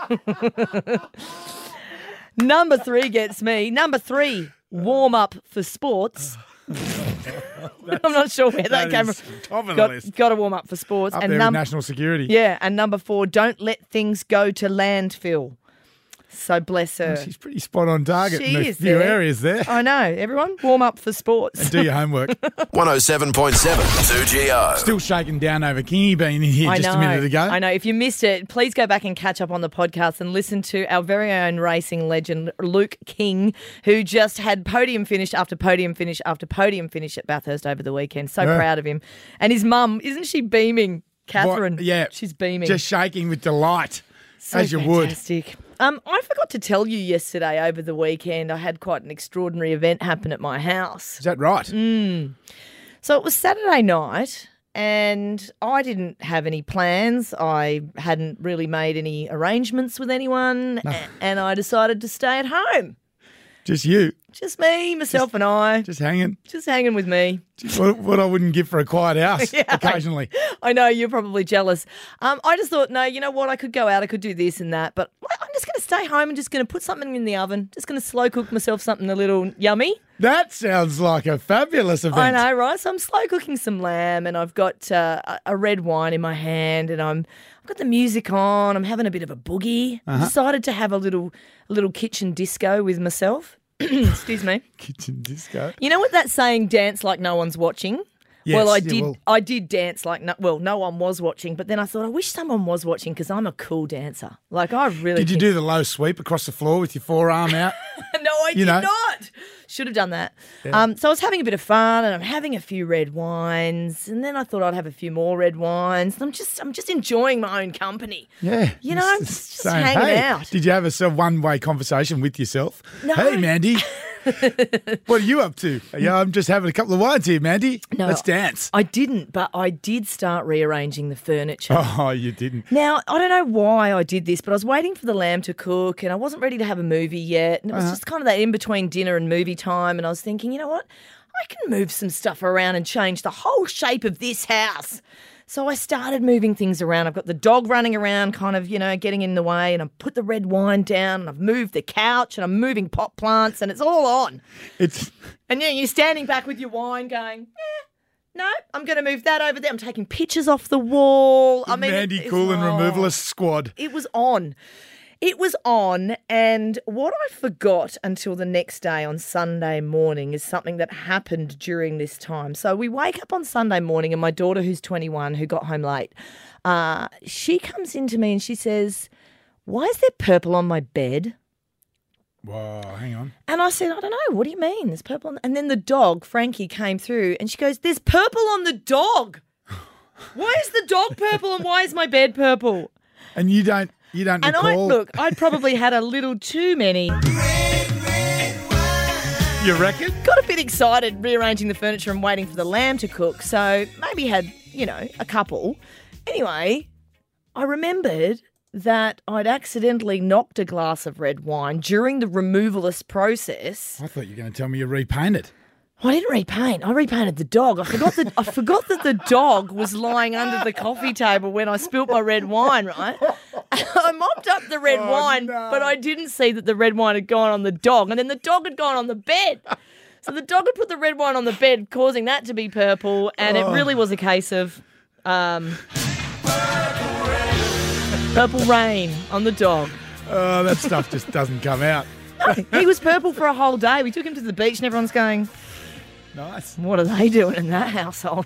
Number three gets me. Number three, warm up for sports. I'm not sure where that, that came is from. top of the Got, list. got to warm up for sports. Up and there num- with national security. Yeah, and number four, don't let things go to landfill. So bless her. She's pretty spot on target She in a is few there. areas there. I know. Everyone, warm up for sports. And do your homework. one oh seven point seven two G O. Still shaking down over Kingy being in here I just know, a minute ago. I know. If you missed it, please go back and catch up on the podcast and listen to our very own racing legend, Luke King, who just had podium finish after podium finish after podium finish at Bathurst over the weekend. So Yeah. proud of him. And his mum, isn't she beaming? Catherine. What? Yeah. She's beaming. Just shaking with delight, So as you would. fantastic. Um, I forgot to tell you yesterday over the weekend I had quite an extraordinary event happen at my house. Is that right? Mm. So it was Saturday night and I didn't have any plans. I hadn't really made any arrangements with anyone No. a- and I decided to stay at home. Just you. Just me, myself and I. Just hanging. Just hanging with me. What, what I wouldn't give for a quiet house Yeah, I- occasionally. I know, you're probably jealous. Um, I just thought, no, you know what? I could go out, I could do this and that, but I'm just going to stay home and just going to put something in the oven. Just going to slow cook myself something a little yummy. That sounds like a fabulous event. I know, right? So I'm slow cooking some lamb and I've got uh, a- a red wine in my hand and I'm I've got the music on. I'm having a bit of a boogie. Uh-huh. Decided to have a little a little kitchen disco with myself. Excuse me. Kitchen disco. You know what that saying, dance like no one's watching? Yes, well, I yeah, did. well- I did dance like no, well, no one was watching, but then I thought I wish someone was watching because I'm a cool dancer. Like I really. Did you think- do the low sweep across the floor with your forearm out? No, I You did know? not. Should have done that. Yeah. Um, so I was having a bit of fun, and I'm having a few red wines, and then I thought I'd have a few more red wines. And I'm just, I'm just enjoying my own company. Yeah. You know, Just just saying, hanging hey, out. Did you have a sort of one-way conversation with yourself? No. Hey, Mandy. What are you up to? Yeah, I'm just having a couple of wines here, Mandy. No, Let's dance. I didn't, but I did start rearranging the furniture. Oh, you didn't. Now, I don't know why I did this, but I was waiting for the lamb to cook and I wasn't ready to have a movie yet. And it was Uh-huh. just kind of that in between dinner and movie time. And I was thinking, you know what? I can move some stuff around and change the whole shape of this house. So I started moving things around. I've got the dog running around, kind of, you know, getting in the way. And I've put the red wine down and I've moved the couch and I'm moving pot plants and it's all on. It's And you know, you're standing back with your wine going, eh, no, I'm going to move that over there. I'm taking pictures off the wall. I mean, Mandy it- Cool and oh. Removalist Squad. It was on. It was on, and what I forgot until the next day on Sunday morning is something that happened during this time. So we wake up on Sunday morning, and my daughter, who's twenty-one, who got home late, uh, she comes into me and she says, "Why is there purple on my bed?" Whoa, hang on. And I said, "I don't know. What do you mean? There's purple on..." And then the dog, Frankie, came through, and she goes, "There's purple on the dog. Why is the dog purple, and why is my bed purple?" And you don't, you don't And I recall. look, I'd probably had a little too many. You reckon? Got a bit excited rearranging the furniture and waiting for the lamb to cook, so maybe had, you know, a couple. Anyway, I remembered that I'd accidentally knocked a glass of red wine during the removalist process. I thought you were going to tell me you repainted. I didn't repaint. I repainted the dog. I forgot that I forgot that the dog was lying under the coffee table when I spilt my red wine, right? I mopped up the red Oh, wine, no. but I didn't see that the red wine had gone on the dog, and then the dog had gone on the bed. So the dog had put the red wine on the bed, causing that to be purple, and it Oh. really was a case of um, purple rain on the dog. Oh, that stuff just doesn't come out. He was purple for a whole day. We took him to the beach, and everyone's going, Nice. "What are they doing in that household?"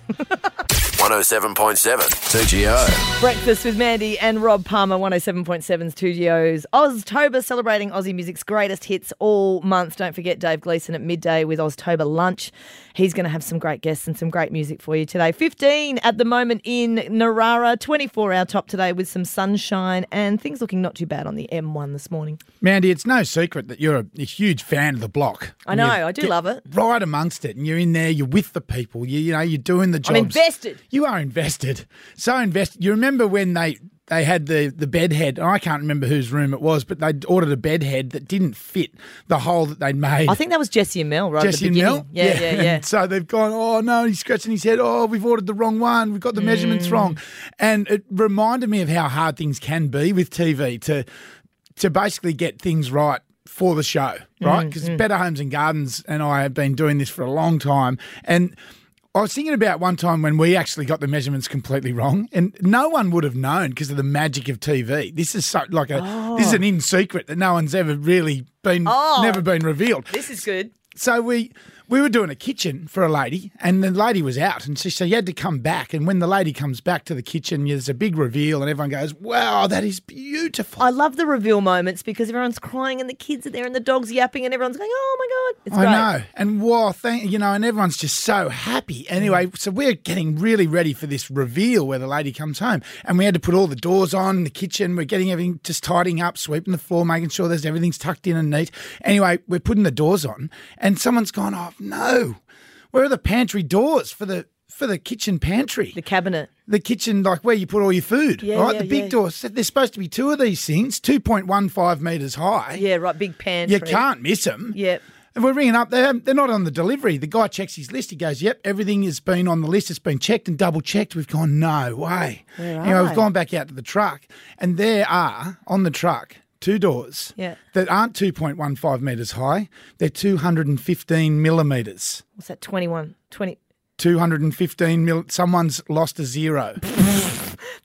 one oh seven point seven two G O. Breakfast with Mandy and Rob Palmer, one oh seven point seven's two G O's Oztober, celebrating Aussie music's greatest hits all month. Don't forget Dave Gleeson at midday with Oztober Lunch. He's going to have some great guests and some great music for you today. fifteen at the moment in Narara, twenty-four our top today with some sunshine and things looking not too bad on the M one this morning. Mandy, it's no secret that you're a, a huge fan of the block. I know, You I do get love it. Right amongst it, and you're in there, you're with the people, you, you know, you're doing the jobs. I'm invested. You are invested. So invested. You remember when they, they had the, the bed head, and I can't remember whose room it was, but they'd ordered a bed head that didn't fit the hole that they'd made. I think that was Jesse and Mel right Jesse at the and beginning. Mel? Yeah, yeah, yeah. And so they've gone, oh, no, he's scratching his head. Oh, we've ordered the wrong one. We've got the measurements Mm. wrong. And it reminded me of how hard things can be with T V to to basically get things right for the show, right? Mm, Because mm. Better Homes and Gardens and I have been doing this for a long time. And I was thinking about one time when we actually got the measurements completely wrong, and no one would have known because of the magic of T V. This is so like a Oh. this is an in secret that no one's ever really been Oh. never been revealed. This is good. So we we were doing a kitchen for a lady, and the lady was out, and so she had to come back. And when the lady comes back to the kitchen, there's a big reveal, and everyone goes, "Wow, that is beautiful." I love the reveal moments because everyone's crying and the kids are there and the dog's yapping and everyone's going, "Oh my God." It's I great. know, and wow, thank you know, and everyone's just so happy. Anyway, so we're getting really ready for this reveal where the lady comes home, and we had to put all the doors on in the kitchen. We're getting everything just tidying up, sweeping the floor, making sure there's everything's tucked in and neat. Anyway, we're putting the doors on, and someone's gone, "Oh no, where are the pantry doors for the for the kitchen pantry? The cabinet, the kitchen, like where you put all your food, Yeah, right? yeah, the big yeah. doors. So there's supposed to be two of these things, two point one five metres high. Yeah, right, big pantry. You can't miss them. Yep. And we're ringing up. They're, they're not on the delivery. The guy checks his list. He goes, yep, everything has been on the list. It's been checked and double checked. We've gone, no way. Where Anyway, are we've they? gone back out to the truck, and there are on the truck two doors Yeah. that aren't two point one five metres high. They're two hundred fifteen millimetres. What's that, twenty-one, twenty? two hundred fifteen mil. Someone's lost a zero.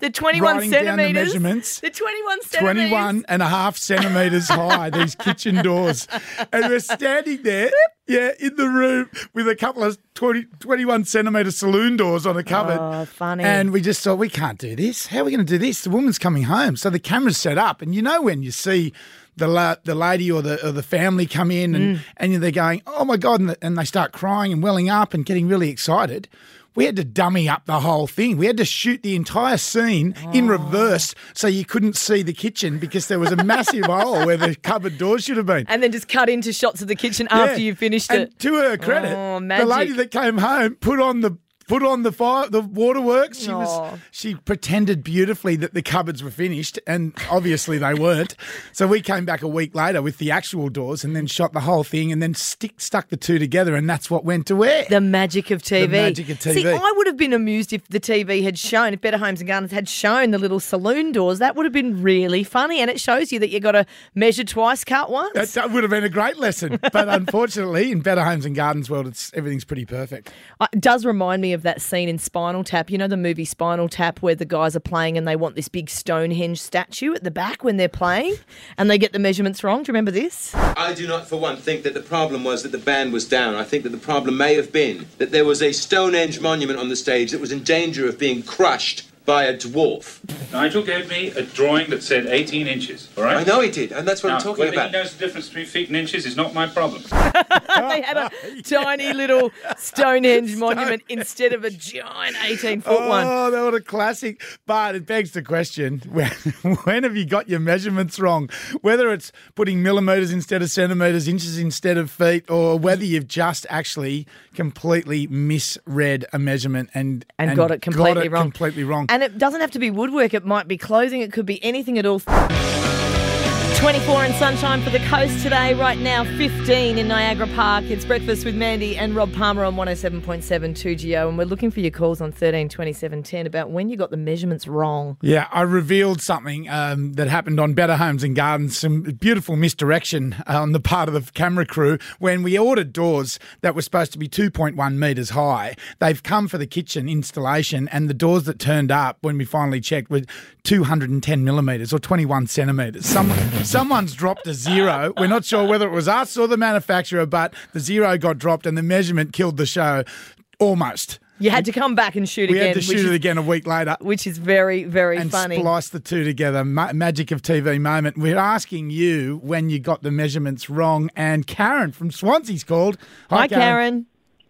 The twenty-one writing down the centimetres. measurements. The twenty-one centimetres. twenty-one and a half centimetres high, these kitchen doors. And we're standing there, yeah, in the room with a couple of twenty, twenty-one centimetre saloon doors on a cupboard. Oh, funny. And we just thought, we can't do this. How are we going to do this? The woman's coming home. So the camera's set up. And you know when you see the la- the lady or the or the family come in and, Mm. and they're going, oh, my God, and, the, and they start crying and welling up and getting really excited. We had to dummy up the whole thing. We had to shoot the entire scene in reverse so you couldn't see the kitchen because there was a massive hole where the cupboard door should have been. And then just cut into shots of the kitchen after Yeah. you finished and it. to her credit, Oh, the magic. lady that came home put on the put on the fire, the waterworks. She Aw. was she pretended beautifully that the cupboards were finished, and obviously they weren't. So we came back a week later with the actual doors, and then shot the whole thing, and then stick stuck the two together, and that's what went to air. The magic of T V. The magic of T V. See, I would have been amused if the T V had shown, if Better Homes and Gardens had shown the little saloon doors. That would have been really funny, and it shows you that you got to measure twice, cut once. That, that would have been a great lesson, but unfortunately, in Better Homes and Gardens world, it's everything's pretty perfect. Uh, It does remind me of that scene in Spinal Tap. You know the movie Spinal Tap where the guys are playing and they want this big Stonehenge statue at the back when they're playing and they get the measurements wrong. Do you remember this? I do not, for one, think that the problem was that the band was down. I think that the problem may have been that there was a Stonehenge monument on the stage that was in danger of being crushed by a dwarf. Nigel gave me a drawing that said eighteen inches, all right? I know he did, and that's what now, I'm talking whether about. he knows the difference between feet and inches is not my problem. They had a tiny little Stonehenge monument instead of a giant eighteen-foot oh, one. Oh, that was a classic. But it begs the question, when, when have you got your measurements wrong? Whether it's putting millimetres instead of centimetres, inches instead of feet, or whether you've just actually completely misread a measurement and, And got it completely got it wrong. completely wrong. And it doesn't have to be woodwork. It might be clothing. It could be anything at all. twenty-four and sunshine for the coast today. Right now, fifteen in Niagara Park. It's Breakfast with Mandy and Rob Palmer on one oh seven point seven two G O. And we're looking for your calls on thirteen twenty-seven ten about when you got the measurements wrong. Yeah, I revealed something um, that happened on Better Homes and Gardens, some beautiful misdirection on the part of the camera crew. When we ordered doors that were supposed to be two point one metres high, they've come for the kitchen installation, and the doors that turned up when we finally checked were two hundred ten millimetres or twenty-one centimetres. Someone, someone's dropped a zero. We're not sure whether it was us or the manufacturer, but the zero got dropped and the measurement killed the show almost. You had to come back and shoot We again. had to shoot which it is, again a week later. Which is very, very and funny. splice the two together. Ma- magic of T V moment. We're asking you when you got the measurements wrong. And Karen from Swansea's called. Hi, Karen.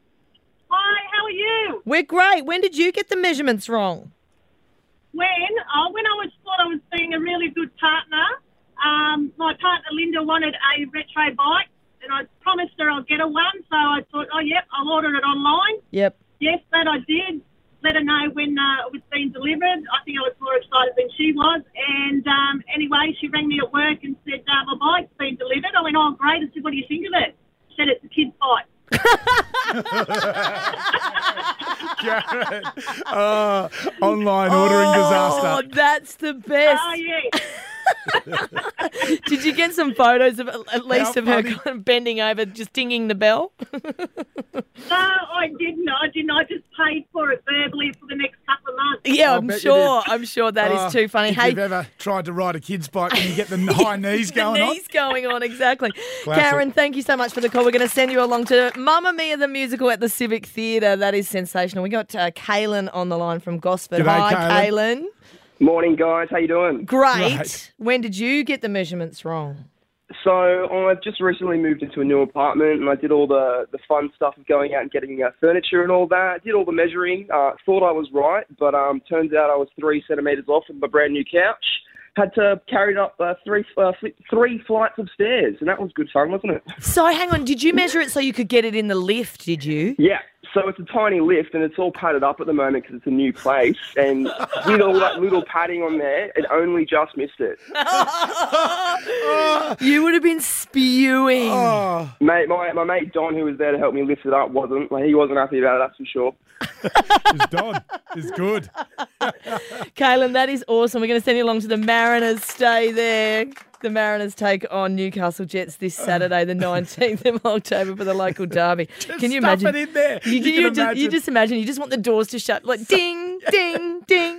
Hi, how are you? We're great. When did you get the measurements wrong? When? Oh, when I was thought I was being a really good partner, um, my partner Linda wanted a retro bike, and I promised her I'd get her one. So I thought, oh, yep, I'll order it online. Yep. Yes, that I did. Let her know when uh, it was being delivered. I think I was more excited than she was. And um, anyway, she rang me at work and said, uh, my bike's been delivered. I went, oh, great. I said, what do you think of it? She said, it's a kid's bike. Karen. Oh, online ordering disaster. Oh, that's the best. Oh, yeah. Did you get some photos of at least How of her funny. kind of bending over, just dinging the bell? No, I didn't. I didn't. I just paid for it verbally for the next couple of months. Yeah, I I'm bet you sure. did. I'm sure that is Oh, too funny. If Hey, you've ever tried to ride a kid's bike when you get the high knees the going knees going on, exactly. Classic. Karen, thank you so much for the call. We're going to send you along to Mamma Mia the musical at the Civic Theatre. That is sensational. We got uh, Kaylin on the line from Gosford. G'day, Hi, Kaylin. Kaylin. Morning, guys. How you doing? Great. Right. When did you get the measurements wrong? So I've just recently moved into a new apartment, and I did all the, the fun stuff of going out and getting uh, furniture and all that. I did all the measuring. Uh, thought I was right, but um, turns out I was three centimetres off with my brand new couch. Had to carry it up uh, three uh, fl- three flights of stairs, and that was good fun, wasn't it? So hang on, did you measure it so you could get it in the lift, did you? Yeah. So it's a tiny lift, and it's all padded up at the moment because it's a new place. And with all that little padding on there, it only just missed it. You would have been spewing. Oh, Mate, my, my mate Don, who was there to help me lift it up, wasn't. Like, he wasn't happy about it, that's for sure. it's done. It's good. Kaylin, that is awesome. We're going to send you along to the Mariners. Stay there. The Mariners take on Newcastle Jets this Saturday, the nineteenth of October, for the local derby. Can you stuff imagine? it in there. You, You you can just, you imagine. just imagine. You just want the doors to shut, like ding, ding, ding.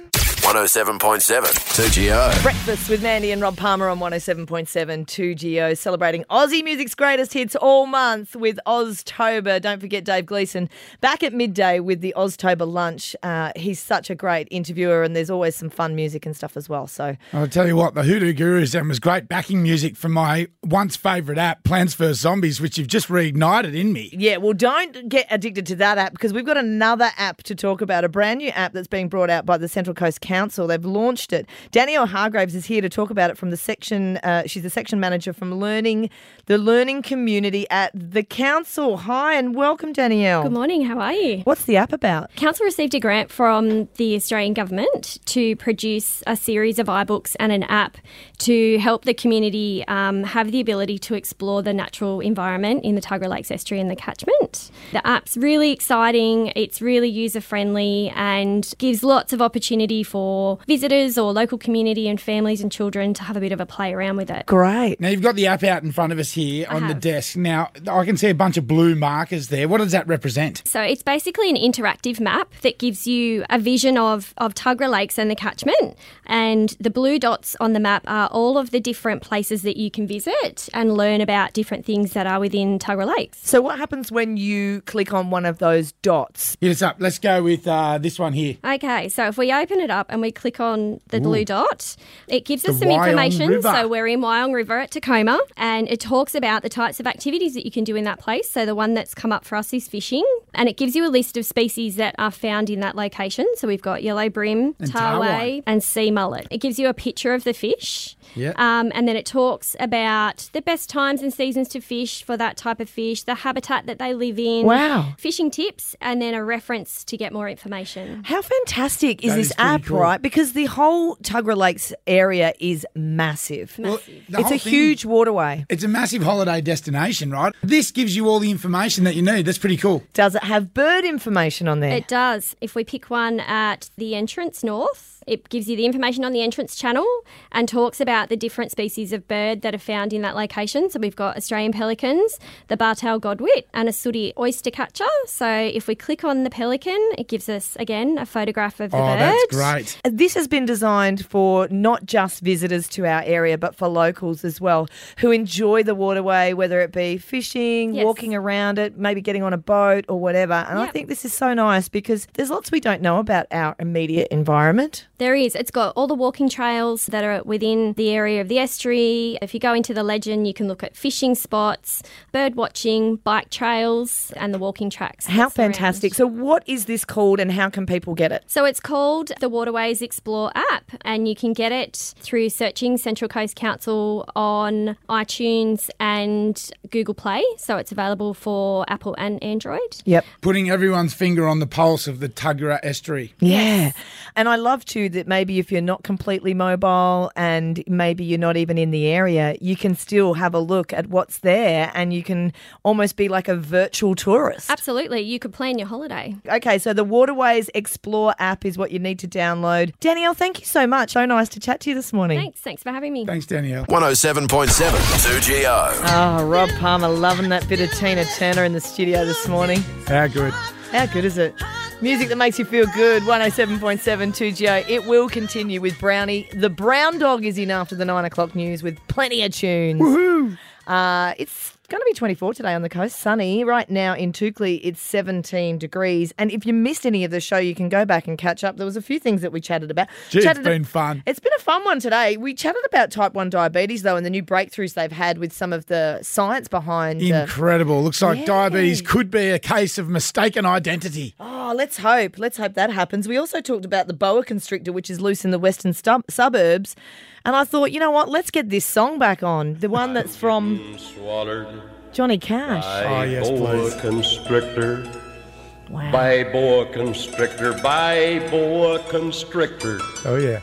one oh seven point seven two G O. Breakfast with Mandy and Rob Palmer on one oh seven point seven two G O, celebrating Aussie music's greatest hits all month with Oztober. Don't forget Dave Gleeson back at midday with the Oztober lunch. Uh, he's such a great interviewer, and there's always some fun music and stuff as well. So I'll tell you what, the Hoodoo Gurus then was great backing music from my once favourite app, Plants vs Zombies, which you've just reignited in me. yeah, well, don't get addicted to that app, because we've got another app to talk about, a brand new app that's being brought out by the Central Coast Council. They've launched it. Danielle Hargraves is here to talk about it from the section. Uh, she's the section manager from Learning, the Learning Community at the Council. Hi and welcome, Danielle. Good morning, how are you? What's the app about? Council received a grant from the Australian Government to produce a series of iBooks and an app to help the community um, have the ability to explore the natural environment in the Tuggerah Lakes Estuary and the catchment. The app's really exciting, it's really user-friendly and gives lots of opportunity for visitors or local community and families and children to have a bit of a play around with it. Great. Now, you've got the app out in front of us here I on the have. desk. Now, I can see a bunch of blue markers there. What does that represent? So it's basically an interactive map that gives you a vision of, of Tuggerah Lakes and the catchment. And the blue dots on the map are all of the different places that you can visit and learn about different things that are within Tuggerah Lakes. So what happens when you click on one of those dots? Hit us up. Let's go with uh, this one here. Okay, so if we open it up and we click on the Ooh. blue dot, it gives us The some Wyong information. River. So we're in Wyong River at Tacoma, and it talks about the types of activities that you can do in that place. So the one that's come up for us is fishing, and it gives you a list of species that are found in that location. So we've got yellow brim, And tarway, tarway. and sea mullet. It gives you a picture of the fish. Yeah. Um, and then it talks about the best times and seasons to fish for that type of fish, the habitat that they live in, Wow. fishing tips, and then a reference to get more information. How fantastic is That this is pretty app, cool. right? Because the whole Tuggerah Lakes area is massive. Well, the It's whole a thing- huge waterway. It's a massive holiday destination, right? This gives you all the information that you need. That's pretty cool. Does it have bird information on there? It does. If we pick one at the entrance north, it gives you the information on the entrance channel and talks about the different species of bird that are found in that location. So we've got Australian pelicans, the bar-tailed godwit, and a sooty oyster catcher. So if we click on the pelican, it gives us, again, a photograph of the Oh, bird. that's great. This has been designed for not just visitors to our area, but for locals as well, who enjoy the waterway, whether it be fishing, Yes. walking around it, maybe getting on a boat or whatever. And I Yep. think this is so nice because there's lots we don't know about our immediate environment. There is. It's got all the walking trails that are within the area of the estuary. If you go into the legend, you can look at fishing spots, bird watching, bike trails, and the walking tracks. How that surround. fantastic. So what is this called and how can people get it? So it's called the Waterways Explore app, and you can get it through searching Central Coast Council on iTunes and Google Play. So it's available for Apple and Android. Yep. Putting everyone's finger on the pulse of the Tuggerah Estuary. Yeah. And I love too that maybe if you're not completely mobile and maybe you're not even in the area, you can still have a look at what's there and you can almost be like a virtual tourist. Absolutely. You could plan your holiday. Okay, so the Waterways Explore app is what you need to download. Danielle, thank you so much. So nice to chat to you this morning. Thanks. Thanks for having me. Thanks, Danielle. one oh seven point seven two G O. Oh, Rob Palmer loving that bit of Tina Turner in the studio this morning. How good. How good is it? Music that makes you feel good, one oh seven point seven two G O. It will continue with Brownie. The Brown Dog is in after the nine o'clock news with plenty of tunes. Woohoo! Uh, it's going to be twenty-four today on the coast. Sunny. Right now in Toukley, it's seventeen degrees. And if you missed any of the show, you can go back and catch up. There was a few things that we chatted about. Gee, it's Chatted- been fun. It's been a fun one today. We chatted about type one diabetes, though, and the new breakthroughs they've had with some of the science behind uh, Incredible. Looks like Yeah. diabetes could be a case of mistaken identity. Oh, let's hope. Let's hope that happens. We also talked about the boa constrictor, which is loose in the western stub- suburbs. And I thought, you know what? Let's get this song back on. The one that's from Swallowed Johnny Cash. by Oh, yes, boa please. constrictor. Wow. By boa constrictor. By boa constrictor. Oh, yeah.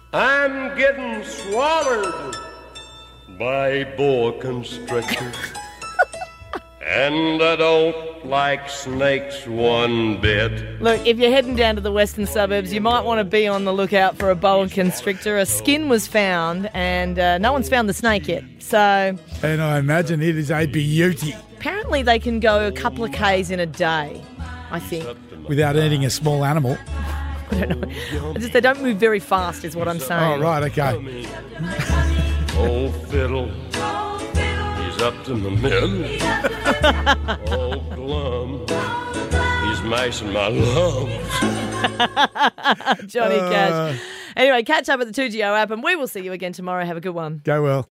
I'm getting swallowed by boa constrictor. And I don't like snakes one bit. Look, if you're heading down to the western suburbs, you might want to be on the lookout for a boa constrictor. A skin was found, and uh, no one's found the snake yet. So And I imagine it is a beauty apparently they can go a couple of Ks in a day, I think. without eating a small animal. I don't know. I just, they don't move very fast is what I'm saying. Oh, right, okay. Old fiddle, he's up to my men. Old glum, he's mashing my lungs. Johnny Uh. Cash. Anyway, catch up at the two G O app and we will see you again tomorrow. Have a good one. Go well.